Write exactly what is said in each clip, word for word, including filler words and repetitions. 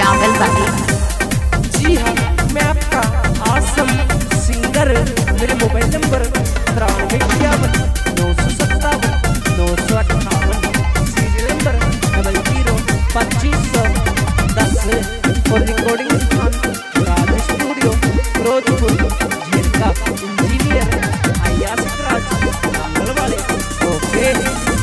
Novel वाली। जी हाँ, मैं आपका आसम सिंगर। मेरे मोबाइल नंबर तिरानवे इक्यावन नौ सौ सत्तावन नौ सौ अट्ठावन, सीरियल नंबर डबल जीरो पच्चीस सौ दस और रिकॉर्डिंग स्थान राज स्टूडियो फिरोजपुर, जिनका इंजीनियर आयासिक राज नांगल वाले। ओके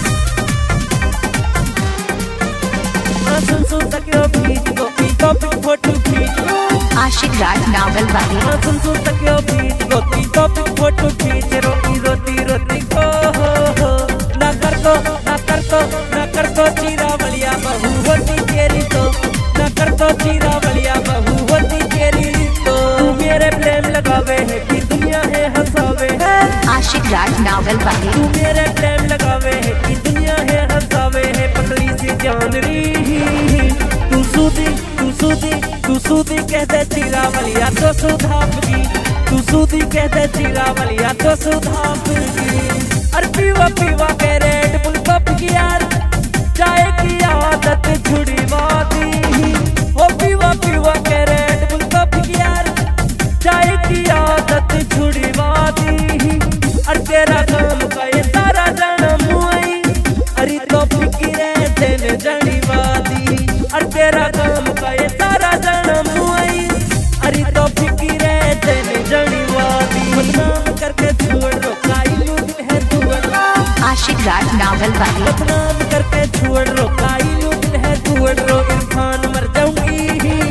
सुन सुन तकियो बीच को पीको पिक फोटो खींचो। आशिक राज नावल वाली। सुन सुन तकियो बीच को पीको पिक फोटो खींच। रोटी रोटी रोटी को हो हो ना कर को ना कर को ना कर को चीरा बलिया बहू होती तेरी तो ना कर को चीरा बलिया बहू होती तेरी तो। तू मेरे प्रेम लगावे है कि दुनिया है हंसावे है। आशिक राज नावल वाली। तू मेरे प्रेम लगावे है कि दुनिया है हंसावे है। पतली सी जान री तू सूदी तू सूदी तू सूदी कहते चीरा बलिया तो सुधापगी। तू सूदी कहते चीरा बलिया तो सुधापगी। अरे पीवा पीवा के रेड बुल कप की यार चाय की आदत छुड़ी वादी। ओ पीवा पीवा के रेड बुल कप की यार चाय की आदत छुड़ी वादी। अरे तेरा काम का ये सारा जाना मुआई। अरे तो फिक्रे देने जानी वादी। अरे तेरा काम का ये सारा जाना मुआई। अरे तो फिक्रे देने जानी वादी। बदनाम करके छोड़ रो काई लो दिल है तुअड़ा। आशिक राज नावल वाली। बदनाम करके छोड़ रो काई लो दिल है तुअड़ा। इरफान मर जाऊंगी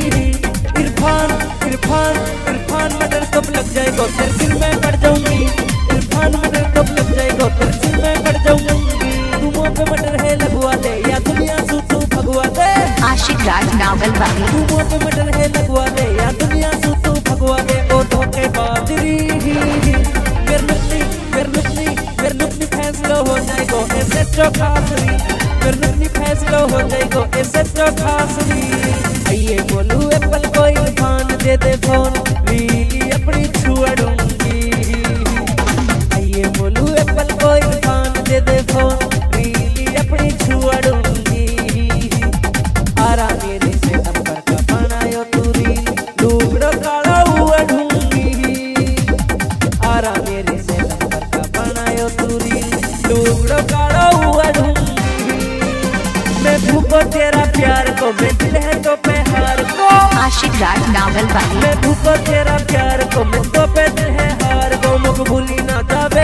इरफान इरफान इरफान मर्डर कब लग जाएगा तेरे सिर में पड़ जाऊंगी। इरफान मर्डर कब लग जाएगा तेरे सिर में पड़ जाऊंगी। तू मुंह पे मर्डर है लगवा दे या दुनिया सू तू भगवा दे। आशिक राज नावल वाली। तू मुंह पे मर्डर है लगवा दे या दुनिया सू तू भगवा दे। ओ धोखे बाजरी मेरे नुकनी मेरे नुकनी मेरे नुकनी फैसला हो जाएगा ऐसे चौखासरी। मेरे नुकनी फैसला हो जाएगा ऐसे चौखासरी। आइए बोलू एप्पल को इरफान दे दे फोन रीली अपनी छुड़ूंगी। आइए बोलू एप्पल को इरफान दे दे फोन रीली अपनी छुड़ूंगी। आरा मेरे से नंबर का बनायो तू रील लूगड़ो काला हुआ ढूंढी। आरा मेरे से नंबर का बनायो तू रील लूगड़ो काला हुआ ढूंढी। मैं भूखो तेरा प्यार को मैं दिल है तो पे हार को। आशिक राज नावल वाली। मैं भूखो तेरा प्यार को मैं तो पे दिल है हार को। मुझ भूली ना जावे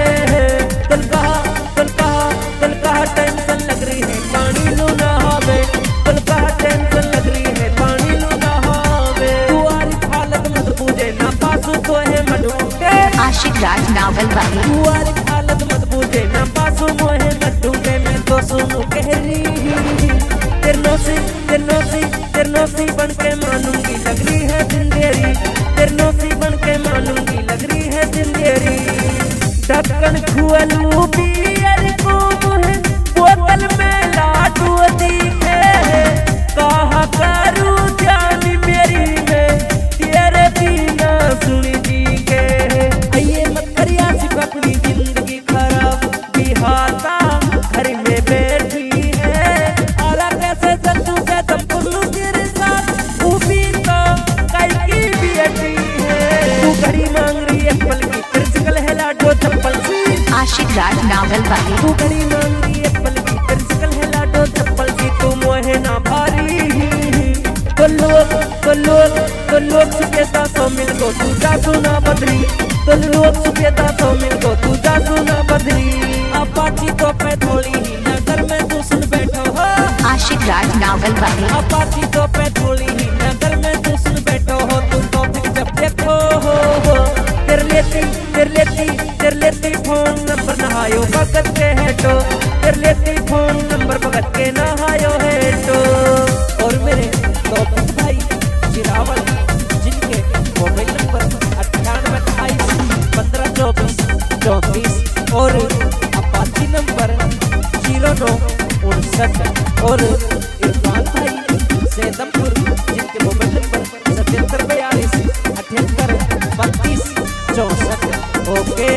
कल कहा कल कहा कल कहा टेंशन लग रही है पानी लो ना हावे। कल कहा टेंशन लग रही है पानी लो ना हावे। तुम्हारी हालत मत पूछे ना पासू तो है मढूंगे। आशिक राज नावल वाली। तुम्हारी हालत मत पूछे ना पासू मोहे मढूंगे। मैं तो सुनू कह रही तेरे नौसी तेरे नौसी तेरे नौसी बन के मानूंगी लग रही है जिंदेरी। तेरे नौसी बन के मानूंगी लग रही है जिंदेरी। ढक्कन खुअलू बियर को मुहे बोतल में लाडू दिखे। कहा करूं जान मेरी में तेरे बिना सुनी जी के। आइए मत करिया सिर्फ अपनी जिंदगी खराब बिहाता घर में बैठी है। आला कैसे संतू से तुम पुल्लू तेरे साथ ऊपी तो कई की बेटी है। तू घड़ी मांग रही है पल की प्रिंसिपल है लाडो चप्पल सी। आशिक राज नावल वाली। तू घड़ी मांग रही है पल की प्रिंसिपल है लाडो चप्पल सी। तू मोहे ना भारी तो लोग तो लोग तो लोग सुपेता सौ मिल को तू जासू ना बदली। तो लोग सुपेता सौ मिल को तू जासू ना बदली। अपाची तो पे थोड़ी ही नगर में तू सुन बैठो हो। आशिक राज नावल वाली। अपाची तो पे थोड़ी ही नगर में तू सुन बैठो हो। तू तो फिर जब देखो हो हो तेरे लेती तेरे लेती तेरे लेती फोन नंबर नहायो भगत के हेटो। तेरे लेती फोन नंबर भगत के नहायो हेटो। और मेरे दोस्त भाई चिरावल जिनके मोबाइल नंबर अट्ठानवे अट्ठाईस पंद्रह चौबीस चौंतीस और अपाची नंबर जीरो नौ उनसठ। और इरफान भाई सेदमपुर जिनके मोबाइल नंबर सतहत्तर बयालीस अठहत्तर बत्तीस चौसठ। ओके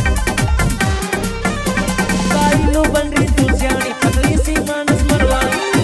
बन रही तू सियाणी पतली सी मानस मरवाई। आशिक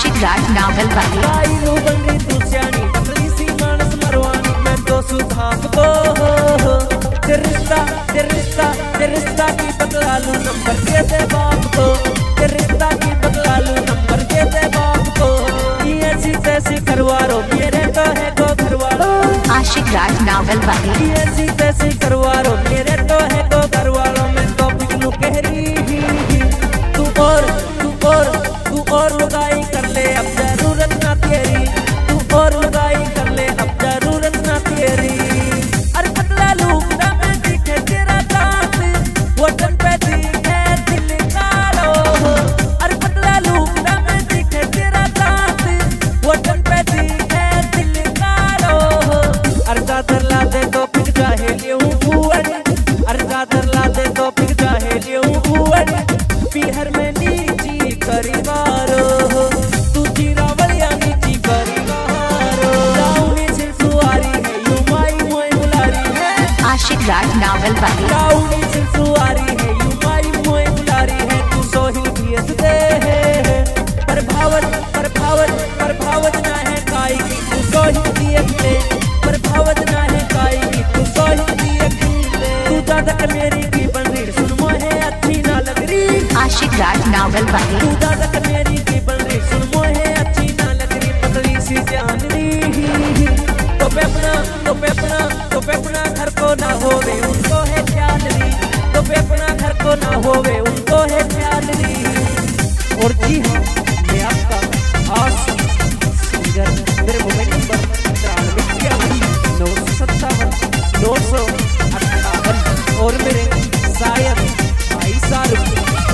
आशिक राज नावल वाली काइलू बंदी तू स्यानी पतली सी मानस मरवानी मैं तो सुधाक बो तेरे रिश्ता तेरे रिश्ता तेरे रिश्ता की बदला लूं नंबर के दे बाप को तेरे रिश्ता की बदला लूं नंबर के दे बाप को ये ऐसी तैसी करवा रो मेरे तो है को घरवालो आशिक राज नावल वाली ये ऐसी तैसी करवा रो मेरे तो है को घरवालो मैं तो पिगलू कह रही तू और तू और तू और लुगाई कर ले अब जरूरत ना तेरी तू और लुगाई कर ले अब जरूरत ना तेरी अरे बदला लूं ना मैं दिखे तेरा दांत वतन पे दिखे दिल कालो अरे बदला लूं ना मैं दिखे तेरा दांत वतन पे दिखे दिल कालो अरे चादर ला दे तो पिट जाहे लियूं बुअन अरे चादर ला दे तो पिट जाहे लियूं बुअन पीहर में नीची करीवारो तू जीरावलिया नीची करीवारो राउनी से सुआरी है यू माई मोई बुलारी है आशिक राज नावल वाली राउनी से सुआरी है यू माई मोई बुलारी है तू सोहिल भी दे है पर भावत पर भावत पर भावत ना है काई की तू सोहिल भी अकेले पर भावत ना है काई की तू सोहिल भी अकेले तू दादा के मेरी की बन रही सुन मोहे अच्छी ना लग रही आशिक राज नावल वाली तू दादा के मेरी की बन रही सुन मोहे अच्छी ना लग रही पतली सी जान रही तो पे अपना तो पे अपना तो पे अपना घर को ना होवे उनको है ख्याल रही तो पे अपना घर को ना होवे उनको है ख्याल रही और जी हाँ मैं आपका आस सिंगर मेरे मोबाइल नंबर तिरानवे इक्यावन नौ सौ सत्तावन नौ सौ अट्ठावन और मेरे शायद भाई साहब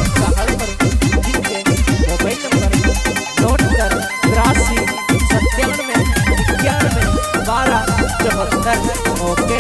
जिनके मोबाइल नंबर नोट कर तिरासी सत्तानवे इक्यानवे बारह चौहत्तर ओके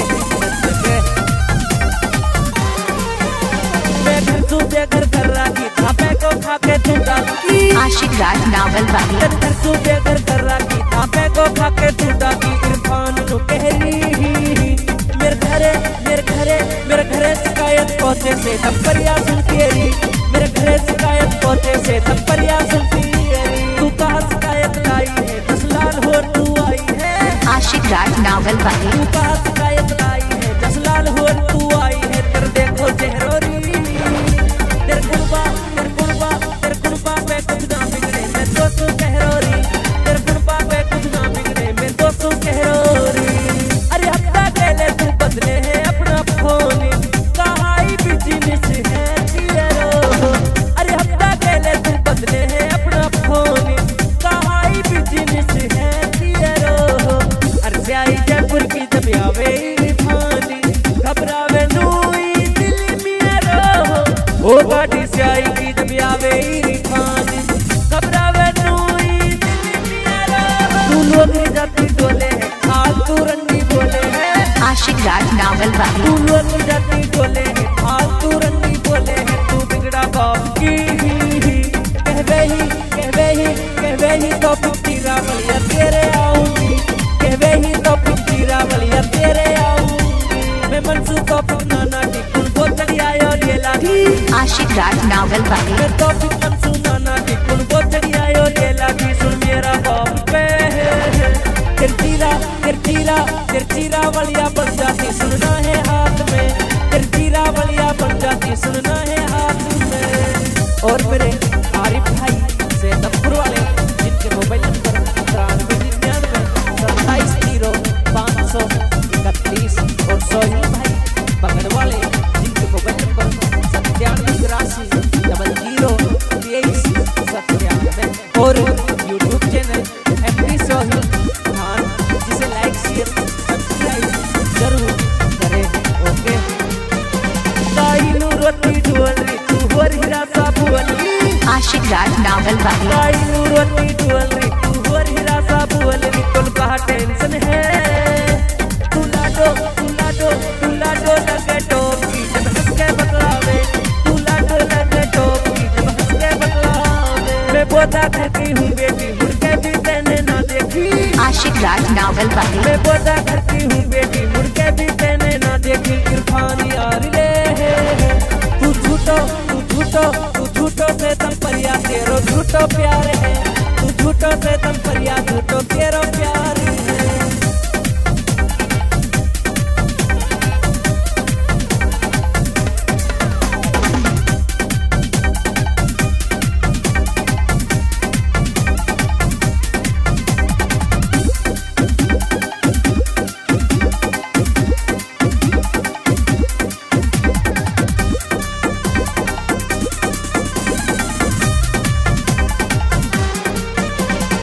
मैं घर तू बेघर कर रही थापे को खाके तू डाकी आशिक राज नावल वाली घर तू बेघर कर रही थापे को खाके तू डाकी इरफान नु कह रही मेरे घरे मेरे घरे मेरे घरे शिकायत पहुंचे से थप्पड़िया सुन तेरी मेरे घरे शिकायत पहुंचे से थप्पड़िया सुन तेरी तू कहाँ शिकायत लाई है दस लाल हो तू आई है आशिक राज नावल वाली तू कहाँ शिकायत लाई है दस लाल हो तू आई है तेरे देखो चेहरोरी तेरे कुर्बा तेरे कुर्बा तेरे कुर्बा पे कुछ ना बिगड़े मैं तो तू कहरोरी तेरे कुर्बा पे कुछ ना बिगड़े मैं तो तू कहरोरी अरे हफ्ता पहले तू बदले है अपना फोन कहाँ ही बिजनेस है तेरो अरे हफ्ता पहले तू बदले है अपना फोन कहाँ ही बिजनेस है तेरो अरे स्याही जयपुर की जब आवे इरफानी घबरावे नूई दिल मेरा ओ गाड़ी स्याही की जब आवे इरफानी घबरावे नूई दिल मेरा तू लोग जाती डोले है हाल तू रंगी बोले है आशिक राज नावल वाली तू लोग जाती डोले है हाल तू रंगी बोले है तू बिगड़ा बाप की कहवे ही कहवे ही कहवे ही तो पिट्टी रावलिया तेरे आऊंगी कहवे ही तो पिट्टी रावलिया तेरे आऊंगी मैं मनसू तो पिटना ना टिकुल को चली आयो ये लाठी आशिक राज नावल वाली मैं तो पिट मनसू ना ना टिकुल को चली आयो ये लाठी सुन मेरा बाप पे तिरचीरा तिरचीरा तिरचीरा वालिया बन जाती सुनना है हाथ में तिरचीरा वालिया बन जाती सुनना है हाथ में और मेरे आरिफ भाई से दफ्तर वाले जिनके मोबाइल नंबर तिरानवे निन्यानवे सत्ताईस जीरो पाँच सौ इकतीस और सोहिल भाई बगल वाले जिनके मोबाइल नंबर सत्तानवे तिरासी डबल जीरो तेईस सत्तानवे और YouTube channel M P Sohil Khan जिसे लाइक शेयर सब्सक्राइब जरूर करें ओके काइलू रोटी ढोलरी तू होर हीरा सा बुअली आशिक राज नावल वाली काइलू रोटी ढोलरी तू होर हीरा सा बुअली कुल का टेंशन है तू लाडो तू लाडो तू लाडो लगे टोपी जब हंस के बतलावे तू लाडो लगे टोपी जब हंस के बतलावे मैं बोता करती हूँ बेटी मुड़ के भी तेने ना देखी आशिक राज नावल वाली मैं बोता करती हूँ बेटी मुड़ के भी तेने ना देखी इरफान यार ले तू झूठो तू झूठो तू झूठो से तम परिया तेरो झूठो प्यार है तू झूठो फोटो से तुम